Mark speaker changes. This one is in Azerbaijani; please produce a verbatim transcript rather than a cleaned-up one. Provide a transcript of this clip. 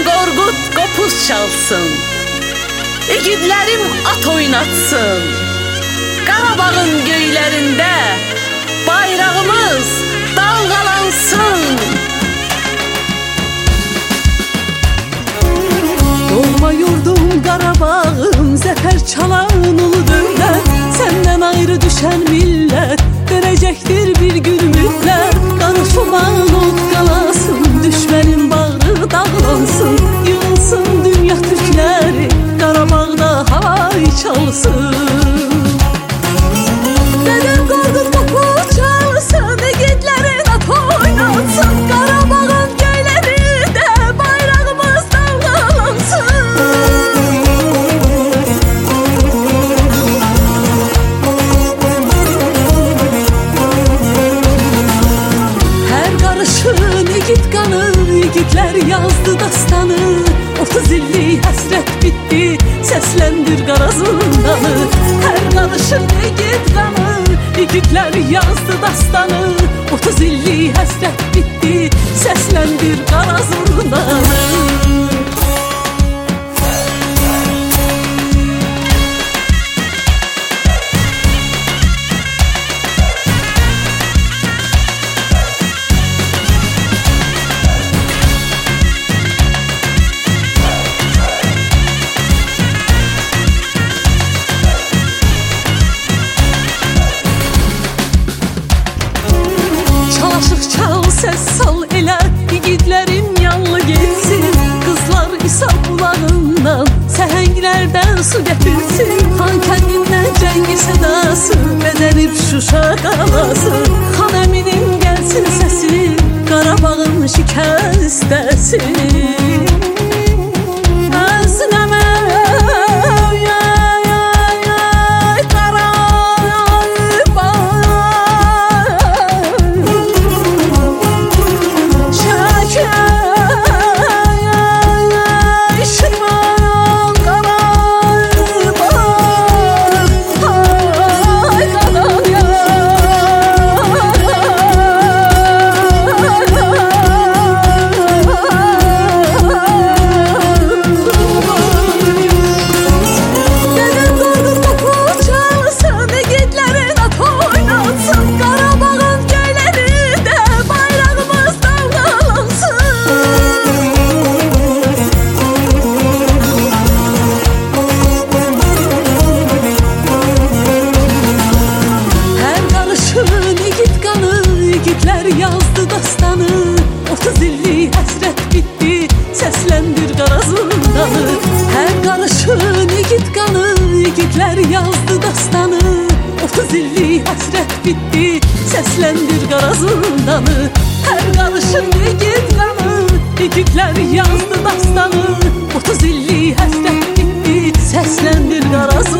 Speaker 1: Qorqud qopuz çalsın, igidlərim at oynatsın. Qarabağın göylərində bayrağımız dalğalansın.
Speaker 2: Doğma yurdum Qarabağım, zəfər çalan ulu dövlət. Səndən ayrı düşən millət verəcəkdir bir gün mühlət. Qarışulan od qalasın, düşmənin bağrı dağlansın. Yığılsın dünya türkləri, Qarabağda hay çalsın. Dədən qorqud qopuz çalsın, igidlərin at oynatsın. Qarabağın göylərində bayrağımız dalğalansın. Hər qarışın igid qanı, igidlər yazdı dastanı. Otuz illik həsrət bitdi, səsləndir qara zındanı. Hər qarışın igid qanı, igidlər yazdı dastanı. Otuz illik həsrət bitdi, səsləndir qara zındanı. Çalışıq çal, səs sal elə, igidlərin yanlı getsin. Qızlar İsa bulağından səhənglərdən su gətirsin. Xan kəndindən cəngi sədası bədənib Şuşa qalası. Xan əminin gəlsin səsi, Qarabağın şikəstəsin. Yazdı dastanı, otuz illik həsrət bitdi, səsləndir qara zındanı. Hər qarışın igid qanı, igidlər yazdı dastanı. Otuz illik həsrət bitdi, səsləndir qara zındanı. Hər qarışın igid qanı, igidlər yazdı dastanı. Otuz illik həsrət bitdi, səsləndir qara zındanı.